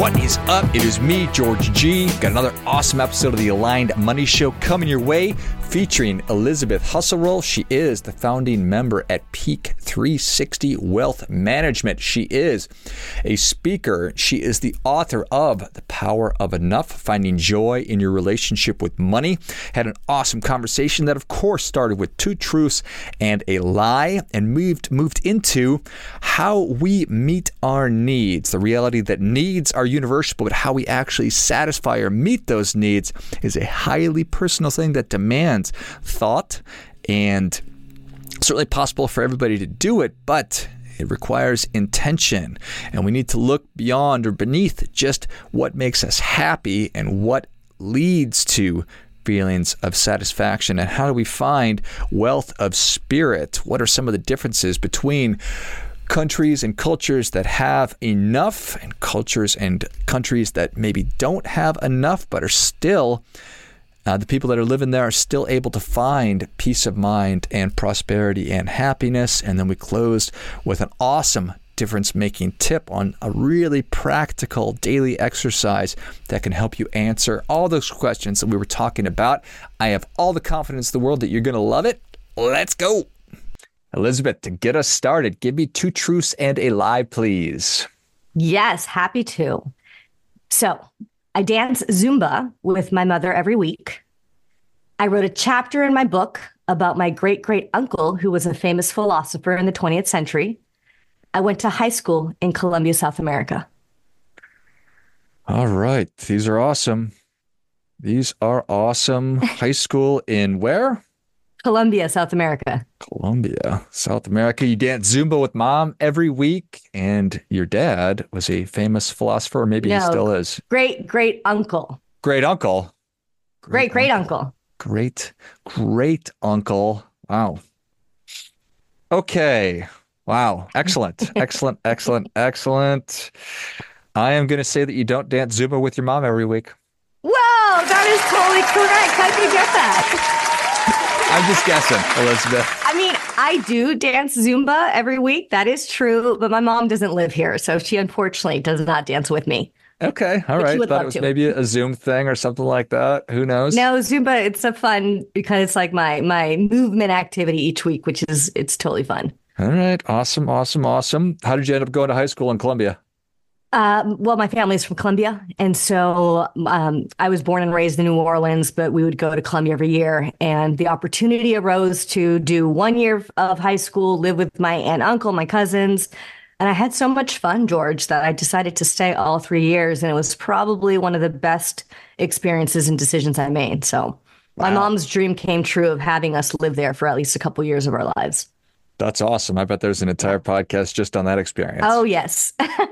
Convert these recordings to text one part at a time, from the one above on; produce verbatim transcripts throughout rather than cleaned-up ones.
What is up? It is me, George G. Got another awesome episode of the Aligned Money Show coming your way, featuring Elizabeth Husserl. She is the founding member at Peak three sixty Wealth Management. She is a speaker. She is the author of The Power of Enough, Finding Joy in Your Relationship with Money. Had an awesome conversation that, of course, started with two truths and a lie and moved, moved into how we meet our needs. The reality that needs are universal, but how we actually satisfy or meet those needs is a highly personal thing that demands thought, and certainly possible for everybody to do it, but it requires intention, and we need to look beyond or beneath just what makes us happy and what leads to feelings of satisfaction. And how do we find wealth of spirit? What are some of the differences between countries and cultures that have enough and cultures and countries that maybe don't have enough but are still, uh, the people that are living there are still able to find peace of mind and prosperity and happiness? And then we closed with an awesome difference-making tip on a really practical daily exercise that can help you answer all those questions that we were talking about. I have all the confidence in the world that you're going to love it. Let's go. Elizabeth, to get us started, give me two truths and a lie, please. Yes, happy to. So I dance Zumba with my mother every week. I wrote a chapter in my book about my great-great-uncle, who was a famous philosopher in the twentieth century. I went to high school in Colombia, South America. All right. These are awesome. These are awesome. High school in where? Colombia, South America. Colombia, South America. You dance Zumba with mom every week, and your dad was a famous philosopher, or maybe no, he still is. Great, great uncle. Great uncle. Great, great uncle. uncle. Great, great uncle. Wow. Okay. Wow. Excellent. excellent, excellent, excellent. I am going to say that you don't dance Zumba with your mom every week. Whoa, that is totally correct. How did you get that? I'm just guessing, Elizabeth. I mean, I do dance Zumba every week. That is true. But my mom doesn't live here, so she unfortunately does not dance with me. Okay. All right. Thought it was to. maybe a Zoom thing or something like that. Who knows? No, Zumba, it's a fun because it's like my my movement activity each week, which is it's totally fun. All right. Awesome. Awesome. Awesome. How did you end up going to high school in Colombia? Um, well, my family's from Colombia. And so um, I was born and raised in New Orleans, but we would go to Colombia every year. And the opportunity arose to do one year of high school, live with my aunt, uncle, my cousins. And I had so much fun, George, that I decided to stay all three years. And it was probably one of the best experiences and decisions I made. So wow. My mom's dream came true of having us live there for at least a couple years of our lives. That's awesome. I bet there's an entire podcast just on that experience. Oh, yes.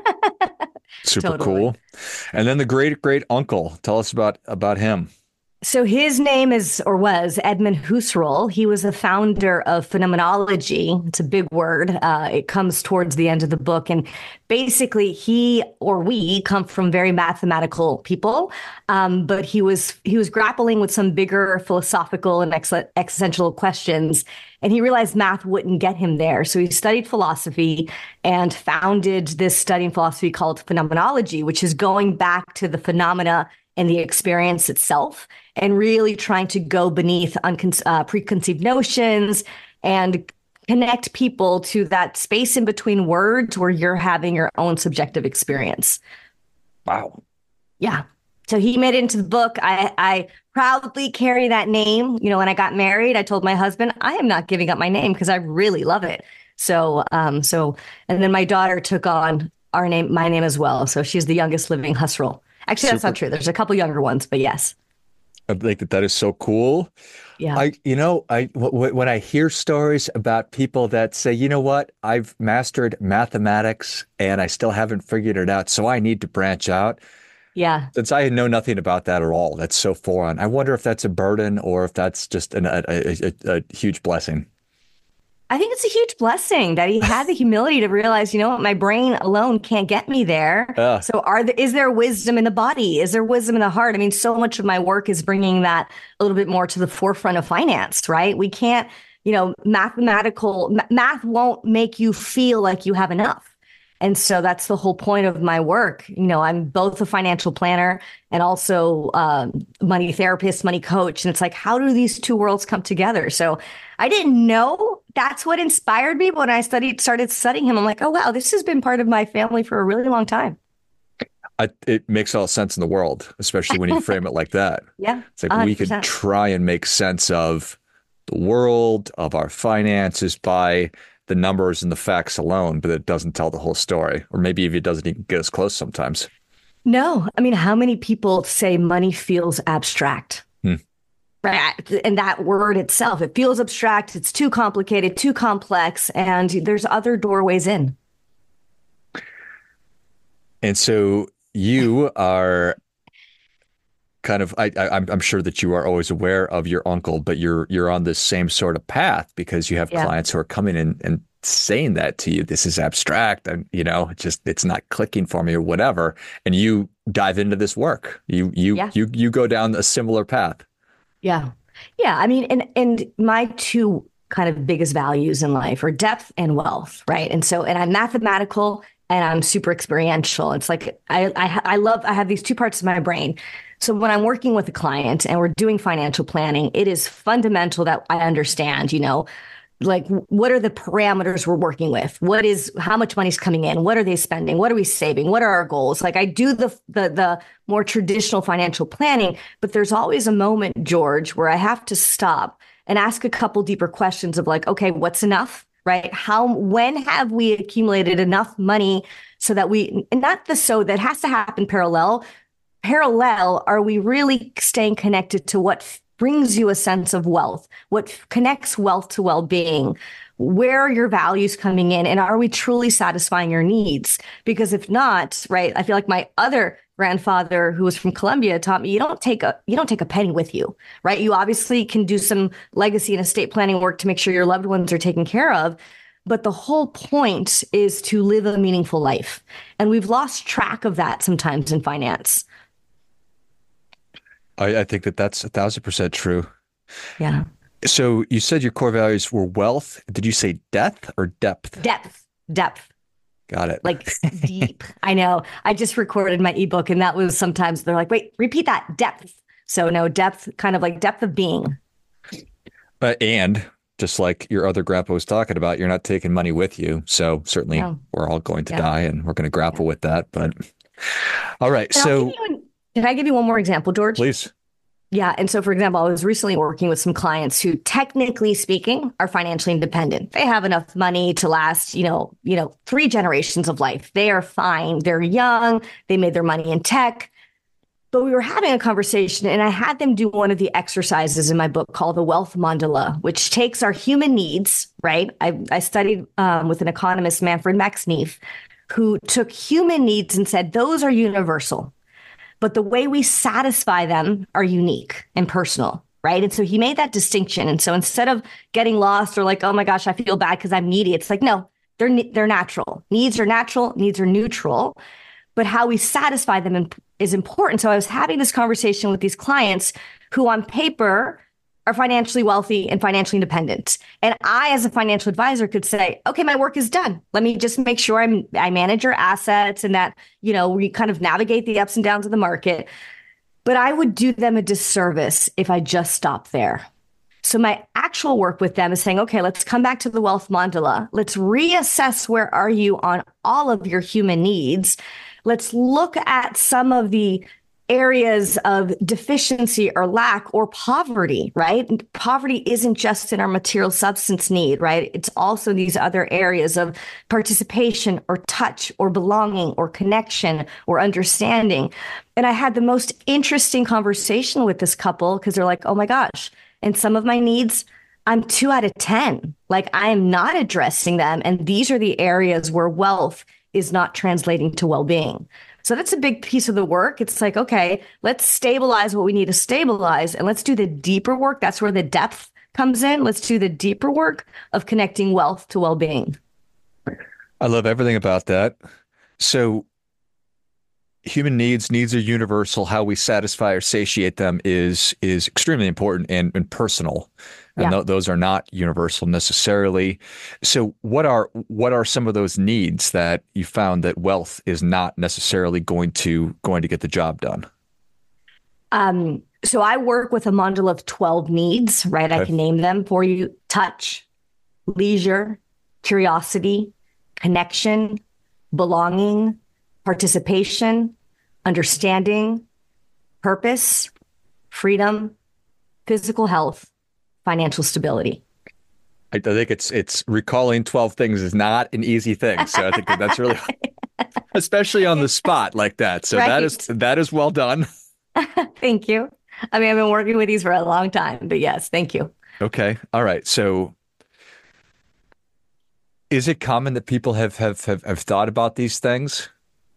Super totally. Cool. And then the great great uncle. Tell us about about him. So his name is or was Edmund Husserl. He was the founder of phenomenology. It's a big word. Uh, it comes towards the end of the book. And basically he or we come from very mathematical people. Um, but he was he was grappling with some bigger philosophical and ex- existential questions. And he realized math wouldn't get him there. So he studied philosophy and founded this study in philosophy called phenomenology, which is going back to the phenomena and the experience itself and really trying to go beneath uncon- uh, preconceived notions and connect people to that space in between words where you're having your own subjective experience. Wow. Yeah. So he made it into the book. I, I proudly carry that name. You know, when I got married, I told my husband, I am not giving up my name because I really love it. So, um, so, and then my daughter took on our name, my name as well. So she's the youngest living Husserl. Actually, that's Super. Not true. There's a couple younger ones, but yes. I think that that is so cool. Yeah. I, you know, I, w- when I hear stories about people that say, you know what, I've mastered mathematics and I still haven't figured it out, so I need to branch out. Yeah. Since I know nothing about that at all, that's so foreign. I wonder if that's a burden or if that's just an, a, a, a, a huge blessing. I think it's a huge blessing that he had the humility to realize, you know what, my brain alone can't get me there. Uh, so are the, is there wisdom in the body? Is there wisdom in the heart? I mean, so much of my work is bringing that a little bit more to the forefront of finance, right? We can't, you know, mathematical, math won't make you feel like you have enough. And so that's the whole point of my work. You know, I'm both a financial planner and also um, money therapist, money coach. And it's like, how do these two worlds come together? So I didn't know that's what inspired me. But when I studied, started studying him, I'm like, oh, wow, this has been part of my family for a really long time. I, it makes all sense in the world, especially when you frame it like that. Yeah. It's like one hundred percent. we could try and make sense of the world, of our finances by the numbers and the facts alone, but it doesn't tell the whole story. Or maybe if it doesn't even get us close sometimes. No, I mean, how many people say money feels abstract? Hmm. Right. And that word itself, it feels abstract. It's too complicated, too complex, and there's other doorways in. And so you are kind of, I, I, I'm sure that you are always aware of your uncle, but you're you're on this same sort of path because you have yeah. clients who are coming in and saying that to you. This is abstract, and you know, it's just it's not clicking for me or whatever. And you dive into this work. You you yeah. you you go down a similar path. Yeah, yeah. I mean, and and my two kind of biggest values in life are depth and wealth, right? And so, and I'm mathematical and I'm super experiential. It's like I I, I love. I have these two parts of my brain. So when I'm working with a client and we're doing financial planning, it is fundamental that I understand, you know, like what are the parameters we're working with? What is, how much money's coming in? What are they spending? What are we saving? What are our goals? Like I do the, the, the more traditional financial planning, but there's always a moment, George, where I have to stop and ask a couple deeper questions of like, okay, what's enough? Right? How, when have we accumulated enough money so that we, and not the, so that has to happen parallel. Parallel, are we really staying connected to what brings you a sense of wealth? What connects wealth to well-being? Where are your values coming in? And are we truly satisfying your needs? Because if not, right, I feel like my other grandfather who was from Colombia taught me you don't take a you don't take a penny with you, right? You obviously can do some legacy and estate planning work to make sure your loved ones are taken care of. But the whole point is to live a meaningful life. And we've lost track of that sometimes in finance. I, I think that that's a thousand percent true. Yeah. So you said your core values were wealth. Did you say depth or depth? Depth. Depth. Got it. Like deep. I know. I just recorded my ebook and that was sometimes they're like, wait, repeat that. Depth. So no, depth, kind of like depth of being. Uh, and just like your other grandpa was talking about, you're not taking money with you. So certainly no. we're all going to yeah. die and we're going to grapple yeah. with that. But all right. And so can I give you one more example, George? Please. Yeah. And so, for example, I was recently working with some clients who, technically speaking, are financially independent. They have enough money to last, you know, you know, three generations of life. They are fine. They're young. They made their money in tech. But we were having a conversation and I had them do one of the exercises in my book called the Wealth Mandala, which takes our human needs, right? I, I studied um, with an economist, Manfred Max Neef, who took human needs and said, those are universal. But the way we satisfy them are unique and personal, right? And so he made that distinction. And so instead of getting lost or like, oh my gosh, I feel bad because I'm needy, it's like, no, they're they're natural. Needs are natural. Needs are neutral. But how we satisfy them is important. So I was having this conversation with these clients who on paper are financially wealthy and financially independent. And I, as a financial advisor, could say, okay, my work is done. Let me just make sure I'm, I manage your assets and that, you know, we kind of navigate the ups and downs of the market. But I would do them a disservice if I just stopped there. So my actual work with them is saying, okay, let's come back to the Wealth Mandala. Let's reassess where are you on all of your human needs. Let's look at some of the areas of deficiency or lack or poverty, right? Poverty isn't just in our material substance need, right? It's also these other areas of participation or touch or belonging or connection or understanding. And I had the most interesting conversation with this couple because they're like, oh my gosh, and some of my needs, I'm two out of ten. Like I am not addressing them. And these are the areas where wealth is not translating to well-being. So that's a big piece of the work. It's like, okay, let's stabilize what we need to stabilize and let's do the deeper work. That's where the depth comes in. Let's do the deeper work of connecting wealth to well-being. I love everything about that. So human needs, needs are universal. How we satisfy or satiate them is, is extremely important and, and personal. and Yeah. th- those are not universal necessarily. So what are what are some of those needs that you found that wealth is not necessarily going to going to get the job done? Um, so I work with a mandala of twelve needs, right? I Okay. can name them for you: touch, leisure, curiosity, connection, belonging, participation, understanding, purpose, freedom, physical health, financial stability. I, I think it's it's recalling twelve things is not an easy thing. So I think that that's really, especially on the spot like that. So that is Right. that is well done. Thank you. I mean, I've been working with these for a long time, but yes, thank you. Okay. All right. So is it common that people have have have, have thought about these things?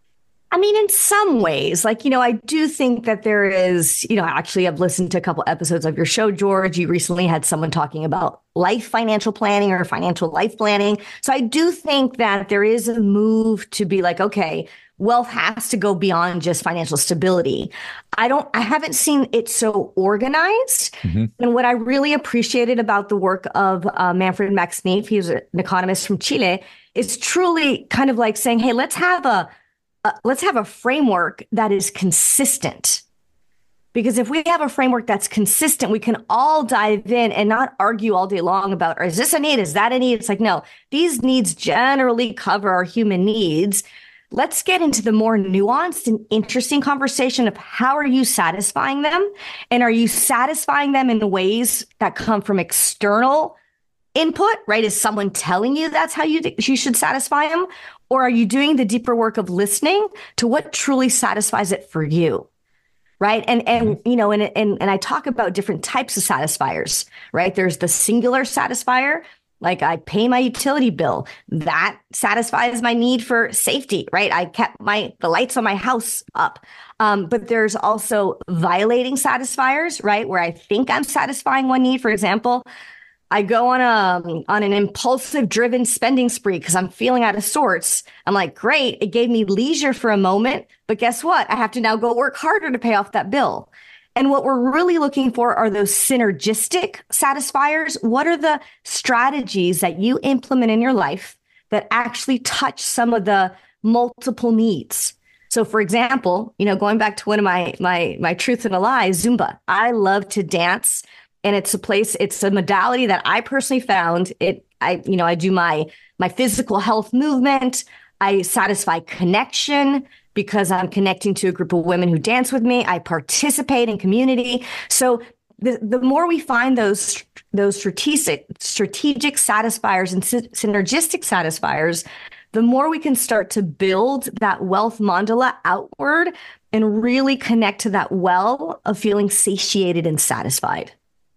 I mean, in some ways, like, you know, I do think that there is, you know, actually, I've listened to a couple episodes of your show, George. You recently had someone talking about life financial planning or financial life planning. So I do think that there is a move to be like, okay, wealth has to go beyond just financial stability. I don't, I haven't seen it so organized. Mm-hmm. And what I really appreciated about the work of uh, Manfred Max Neef, he was an economist from Chile, is truly kind of like saying, hey, let's have a Uh, let's have a framework that is consistent. Because if we have a framework that's consistent, we can all dive in and not argue all day long about, is this a need? Is that a need? It's like, no, these needs generally cover our human needs. Let's get into the more nuanced and interesting conversation of how are you satisfying them? And are you satisfying them in ways that come from external input, right? Is someone telling you that's how you, th- you should satisfy them? Or are you doing the deeper work of listening to what truly satisfies it for you? Right. And, and, mm-hmm. you know, and, and, and I talk about different types of satisfiers, right? There's the singular satisfier, like I pay my utility bill. That satisfies my need for safety, right? I kept my, the lights on my house up. Um, but there's also violating satisfiers, right? Where I think I'm satisfying one need. For example, I go on a on an impulsive driven spending spree because I'm feeling out of sorts. I'm like, great, it gave me leisure for a moment, but guess what? I have to now go work harder to pay off that bill. And what we're really looking for are those synergistic satisfiers. What are the strategies that you implement in your life that actually touch some of the multiple needs? So for example, you know, going back to one of my my my truths and a lie, Zumba. I love to dance. And it's a place, it's a modality that I personally found it. I, you know, I do my, my physical health movement. I satisfy connection because I'm connecting to a group of women who dance with me. I participate in community. So the, the more we find those, those strategic, strategic satisfiers and sy- synergistic satisfiers, the more we can start to build that wealth mandala outward and really connect to that well of feeling satiated and satisfied.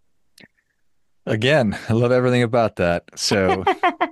Again, I love everything about that. So,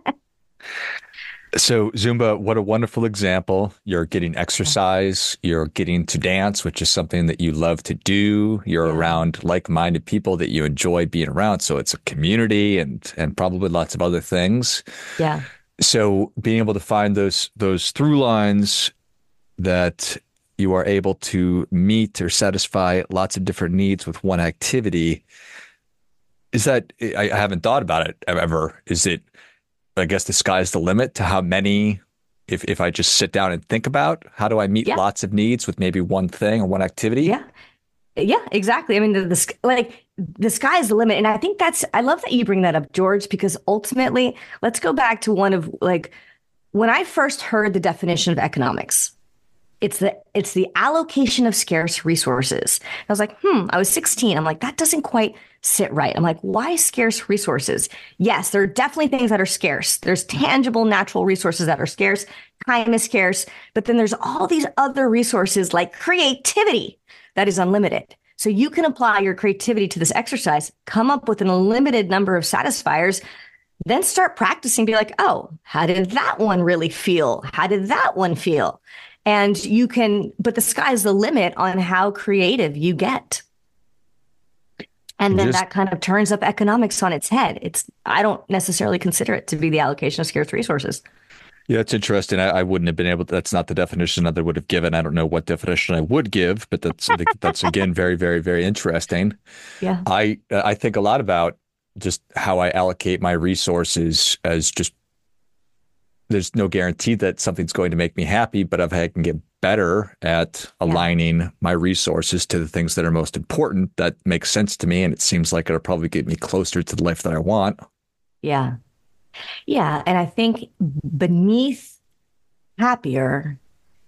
so Zumba, what a wonderful example. You're getting exercise, you're getting to dance, which is something that you love to do. You're Yeah. around like-minded people that you enjoy being around. So it's a community and and probably lots of other things. Yeah. So being able to find those those through lines that you are able to meet or satisfy lots of different needs with one activity. Is that, I, I haven't thought about it ever. Is it, I guess the sky's the limit to how many, if, if I just sit down and think about how do I meet Yeah. lots of needs with maybe one thing or one activity? Yeah. Yeah, exactly. I mean, the, the like the sky is the limit. And I think that's, I love that you bring that up, George, because ultimately, let's go back to one of like, when I first heard the definition of economics, It's the it's the allocation of scarce resources. I was like, hmm, I was sixteen. I'm like, that doesn't quite sit right. I'm like, why scarce resources? Yes, there are definitely things that are scarce. There's tangible natural resources that are scarce. Time is scarce. But then there's all these other resources like creativity that is unlimited. So you can apply your creativity to this exercise, come up with an unlimited number of satisfiers, then start practicing, be like, oh, how did that one really feel? How did that one feel? And you can, but the sky's the limit on how creative you get. And then Just, that kind of turns up economics on its head. It's, I don't necessarily consider it to be the allocation of scarce resources. yeah, it's interesting. I, I wouldn't have been able to, that's not the definition that I would have given. I don't know what definition I would give, but that's, I think that's again, very, very, very interesting. Yeah. I, I think a lot about just how I allocate my resources as just there's no guarantee that something's going to make me happy, but if I can get better at aligning yeah. my resources to the things that are most important, that makes sense to me. And it seems like it'll probably get me closer to the life that I want. Yeah. Yeah. And I think beneath happier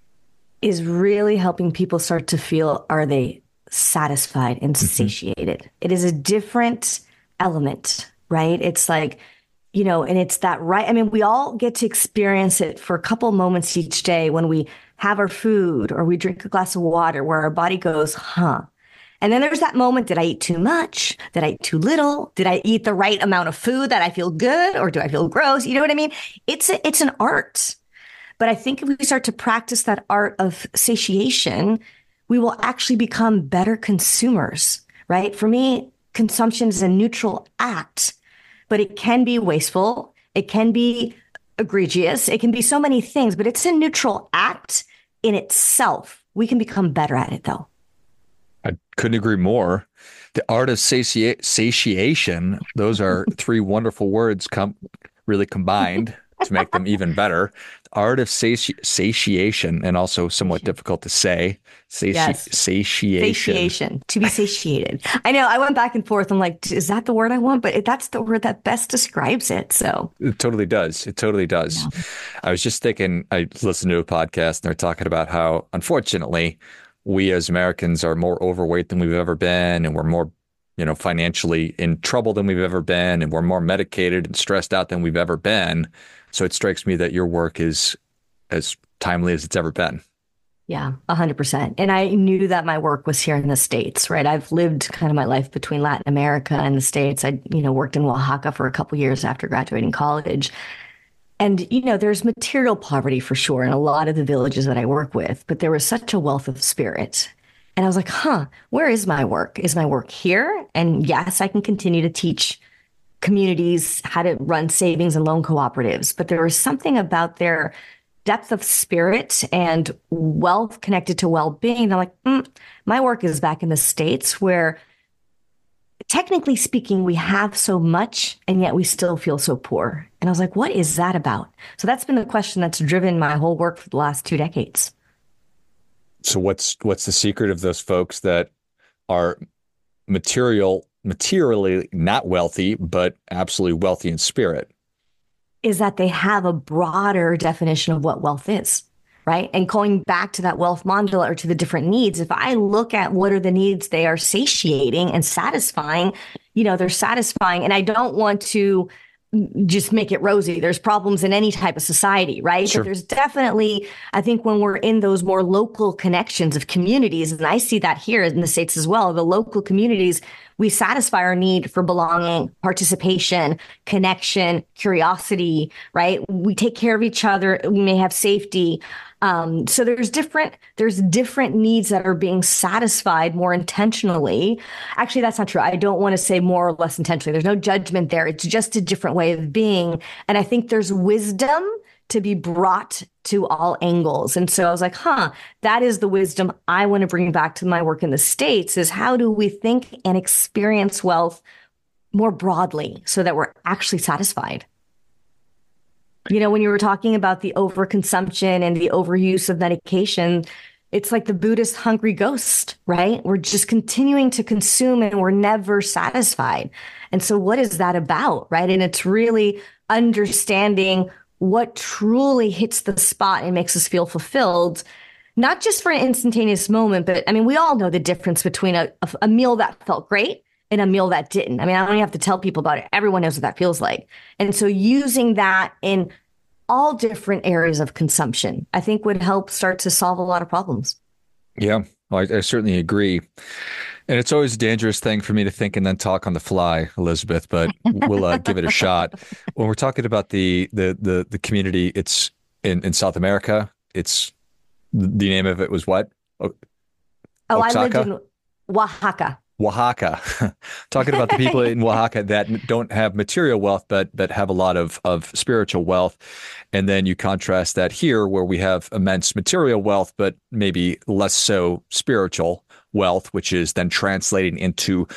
is really helping people start to feel, are they satisfied and mm-hmm. satiated? It is a different element, right? It's like, you know, and it's that right. I mean, we all get to experience it for a couple moments each day when we have our food or we drink a glass of water where our body goes, huh? And then there's that moment, did I eat too much? Did I eat too little? Did I eat the right amount of food that I feel good? Or do I feel gross? You know what I mean? It's a, it's an art. But I think if we start to practice that art of satiation, we will actually become better consumers, right? For me, consumption is a neutral act, but it can be wasteful. It can be egregious. It can be so many things, but it's a neutral act in itself. We can become better at it, though. I couldn't agree more. The art of sati- satiation, those are three wonderful words com- really combined to make them even better. The art of sati- satiation, and also somewhat difficult to say. Sati- yes. Satiation. Satiation. To be satiated. I know. I went back and forth. I'm like, is that the word I want? But that's the word that best describes it. So it totally does. It totally does. Yeah. I was just thinking, I listened to a podcast and they're talking about how, unfortunately, we as Americans are more overweight than we've ever been, and we're more, you know, financially in trouble than we've ever been, and we're more medicated and stressed out than we've ever been. So it strikes me that your work is as timely as it's ever been. Yeah, a hundred percent. And I knew that my work was here in the States, right? I've lived kind of my life between Latin America and the States. I, you know, worked in Oaxaca for a couple of years after graduating college. And, you know, there's material poverty for sure in a lot of the villages that I work with, but there was such a wealth of spirit. And I was like, huh, where is my work? Is my work here? And yes, I can continue to teach communities how to run savings and loan cooperatives, but there was something about their depth of spirit and wealth connected to well-being. They're like, mm, my work is back in the States where technically speaking, we have so much and yet we still feel so poor. And I was like, what is that about? So that's been the question that's driven my whole work for the last two decades. So what's what's the secret of those folks that are material, materially not wealthy, but absolutely wealthy in spirit? Is that they have a broader definition of what wealth is, right? And going back to that wealth mandala or to the different needs, if I look at what are the needs they are satiating and satisfying, you know, they're satisfying. And I don't want to just make it rosy. There's problems in any type of society, right? Sure. But there's definitely, I think when we're in those more local connections of communities, and I see that here in the States as well, the local communities, we satisfy our need for belonging, participation, connection, curiosity, right? We take care of each other. We may have safety. Um, so there's different, there's different needs that are being satisfied more intentionally. Actually, that's not true. I don't want to say more or less intentionally. There's no judgment there. It's just a different way of being. And I think there's wisdom to be brought to all angles. And so I was like, huh, that is the wisdom I want to bring back to my work in the States, is how do we think and experience wealth more broadly so that we're actually satisfied? You know, when you were talking about the overconsumption and the overuse of medication, it's like the Buddhist hungry ghost, right? We're just continuing to consume and we're never satisfied. And so what is that about, right? And it's really understanding what truly hits the spot and makes us feel fulfilled, not just for an instantaneous moment, but I mean, we all know the difference between a, a, a meal that felt great and a meal that didn't. I mean, I don't even have to tell people about it. Everyone knows what that feels like. And so using that in all different areas of consumption, I think would help start to solve a lot of problems. Yeah, well, I, I certainly agree. And it's always a dangerous thing for me to think and then talk on the fly, Elizabeth, but we'll uh, give it a shot. When we're talking about the the the, the community, it's in, in South America. It's the name of it was what? O- oh, Oaxaca? I lived in Oaxaca. Oaxaca. Talking about the people in Oaxaca that don't have material wealth, but but have a lot of, of spiritual wealth. And then you contrast that here where we have immense material wealth, but maybe less so spiritual wealth, which is then translating into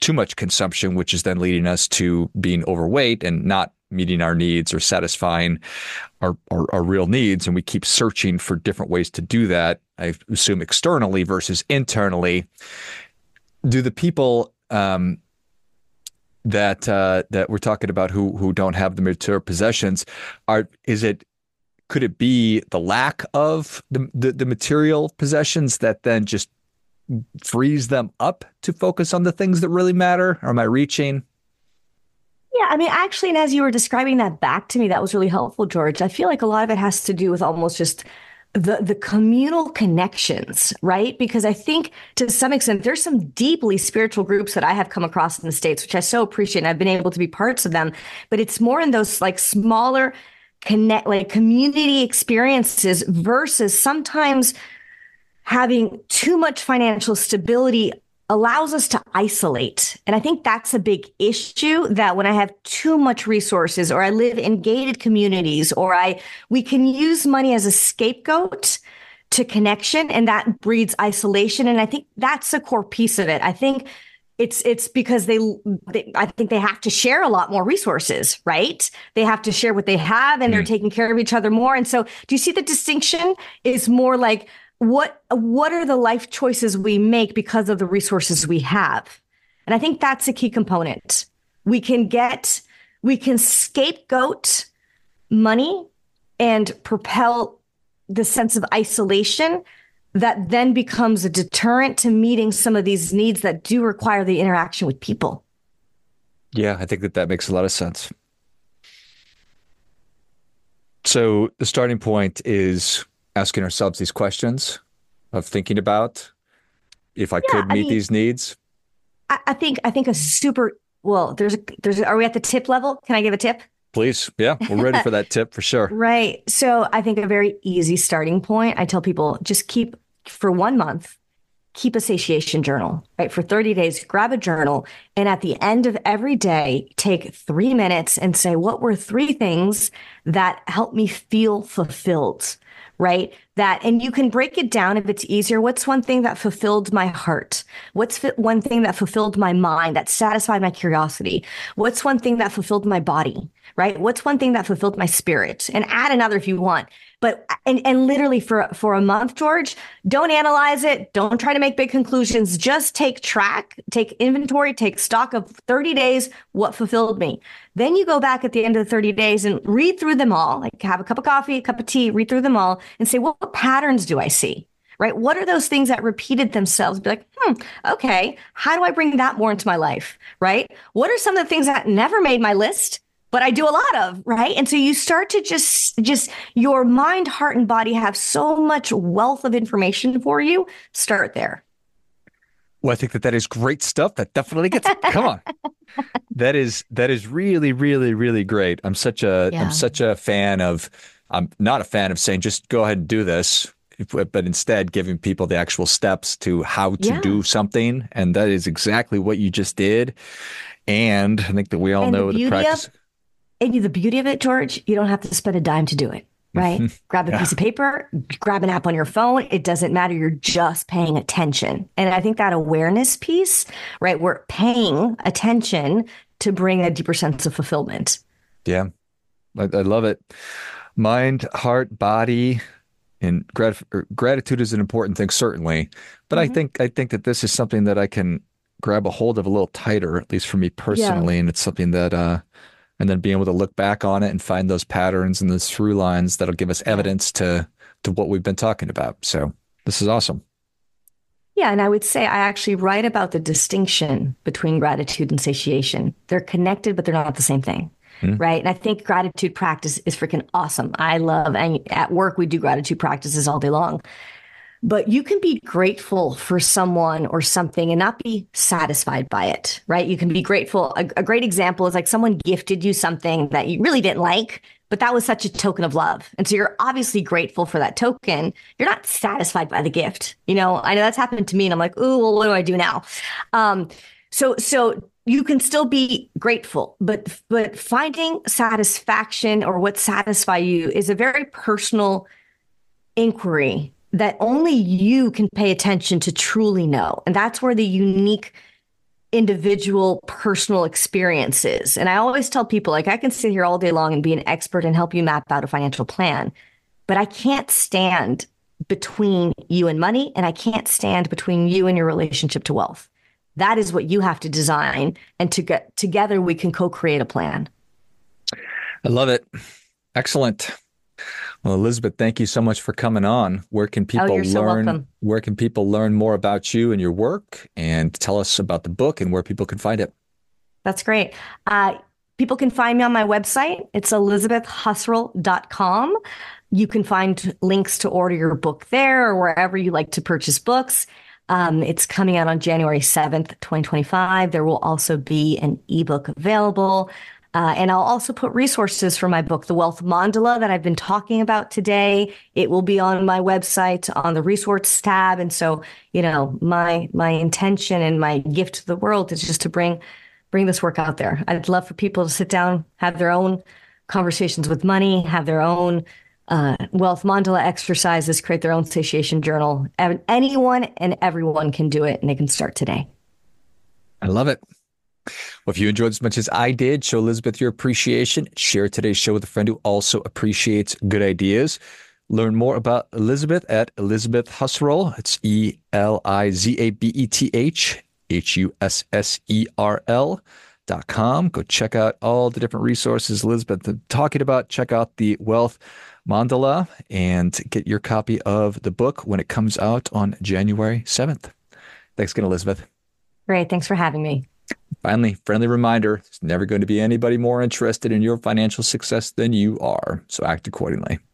too much consumption, which is then leading us to being overweight and not meeting our needs or satisfying our, our, our real needs. And we keep searching for different ways to do that, I assume externally versus internally. Do the people um, that uh, that we're talking about who who don't have the material possessions, are is it could it be the lack of the, the, the material possessions that then just frees them up to focus on the things that really matter? Or am I reaching? Yeah, I mean, actually, and as you were describing that back to me, that was really helpful, George. I feel like a lot of it has to do with almost just the the communal connections, right? Because I think to some extent, there's some deeply spiritual groups that I have come across in the States, which I so appreciate, and I've been able to be parts of them. But it's more in those like smaller connect, like community experiences versus sometimes having too much financial stability allows us to isolate. And I think that's a big issue, that when I have too much resources, or I live in gated communities, or I we can use money as a scapegoat to connection, and that breeds isolation. And I think that's a core piece of it. I think it's it's because they, they I think they have to share a lot more resources, right? They have to share what they have, and they're Mm. taking care of each other more. And so do you see the distinction is more like, What what are the life choices we make because of the resources we have? And I think that's a key component. We can get, we can scapegoat money and propel the sense of isolation that then becomes a deterrent to meeting some of these needs that do require the interaction with people. Yeah, I think that that makes a lot of sense. So the starting point is asking ourselves these questions of thinking about if I Yeah, could I meet mean, these needs. I, I think I think a super well, there's a there's a, are we at the tip level? Can I give a tip? Please. Yeah, we're ready for that tip for sure. Right. So I think a very easy starting point, I tell people just keep for one month, keep a satiation journal, right? For thirty days, grab a journal. And at the end of every day, take three minutes and say, what were three things that helped me feel fulfilled? Right? That, and you can break it down if it's easier. What's one thing that fulfilled my heart? What's fi- one thing that fulfilled my mind, that satisfied my curiosity? What's one thing that fulfilled my body? Right? What's one thing that fulfilled my spirit? And add another if you want. But, and, and literally for, for a month, George, don't analyze it. Don't try to make big conclusions. Just take track, take inventory, take stock of thirty days. What fulfilled me? Then you go back at the end of the thirty days and read through them all, like have a cup of coffee, a cup of tea, read through them all and say, well, what patterns do I see? Right? What are those things that repeated themselves? Be like, hmm, okay, how do I bring that more into my life? Right? What are some of the things that never made my list, but I do a lot of, right? And so you start to just, just your mind, heart, and body have so much wealth of information for you. Start there. Well, I think that that is great stuff. That definitely gets, come on. That is, that is really, really, really great. I'm such a, Yeah. I'm such a fan of, I'm not a fan of saying, just go ahead and do this, but instead giving people the actual steps to how to Yeah. do something. And that is exactly what you just did. And I think that we all And the know the beauty practice. of And the beauty of it, George, you don't have to spend a dime to do it, right? Grab a Yeah. piece of paper, grab an app on your phone. It doesn't matter. You're just paying attention. And I think that awareness piece, right? We're paying attention to bring a deeper sense of fulfillment. Yeah, I, I love it. Mind, heart, body, and grat- er, gratitude is an important thing, certainly. But I Mhm. think I think that this is something that I can grab a hold of a little tighter, at least for me personally. And it's something that, uh, and then being able to look back on it and find those patterns and those through lines that'll give us evidence to to what we've been talking about. So this is awesome. Yeah, and I would say I actually write about the distinction between gratitude and satiation. They're connected, but they're not the same thing. Mm. Right. And I think gratitude practice is freaking awesome. I love, and at work, we do gratitude practices all day long. But you can be grateful for someone or something and not be satisfied by it, right? You can be grateful. A, a great example is like someone gifted you something that you really didn't like, but that was such a token of love. And so you're obviously grateful for that token. You're not satisfied by the gift. You know, I know that's happened to me and I'm like, ooh, well, what do I do now? Um, so, so you can still be grateful, but, but finding satisfaction or what satisfies you is a very personal inquiry that only you can pay attention to truly know. And that's where the unique individual personal experiences. And I always tell people, like, I can sit here all day long and be an expert and help you map out a financial plan, but I can't stand between you and money, and I can't stand between you and your relationship to wealth. That is what you have to design, and to get together we can co-create a plan. I love it. Excellent. Well, Elizabeth, thank you so much for coming on. Where can people oh, you're so learn? welcome. Where can people learn more about you and your work, and tell us about the book and where people can find it? That's great. Uh, people can find me on my website. It's elizabeth husserl dot com. You can find links to order your book there or wherever you like to purchase books. Um, it's coming out on January seventh, twenty twenty-five. There will also be an ebook available. Uh, and I'll also put resources for my book, The Wealth Mandala, that I've been talking about today. It will be on my website on the resource tab. And so, you know, my my intention and my gift to the world is just to bring bring this work out there. I'd love for people to sit down, have their own conversations with money, have their own uh, wealth mandala exercises, create their own satiation journal. Anyone and everyone can do it, and they can start today. I love it. Well, if you enjoyed as much as I did, show Elizabeth your appreciation. Share today's show with a friend who also appreciates good ideas. Learn more about Elizabeth at Elizabeth Husserl. It's E L I Z A B E T H H U S S E R L dot com. Go check out all the different resources Elizabeth is talking about. Check out the Wealth Mandala and get your copy of the book when it comes out on January seventh. Thanks again, Elizabeth. Great. Thanks for having me. Finally, friendly reminder, there's never going to be anybody more interested in your financial success than you are, so act accordingly.